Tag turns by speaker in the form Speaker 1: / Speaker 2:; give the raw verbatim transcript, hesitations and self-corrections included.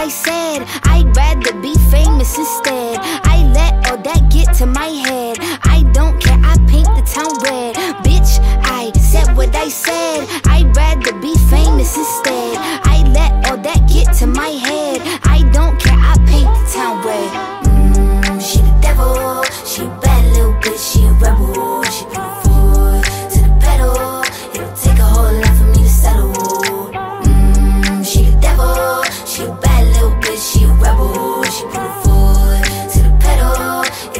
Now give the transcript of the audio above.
Speaker 1: I said I'd rather be famous instead. I let all that get to my head.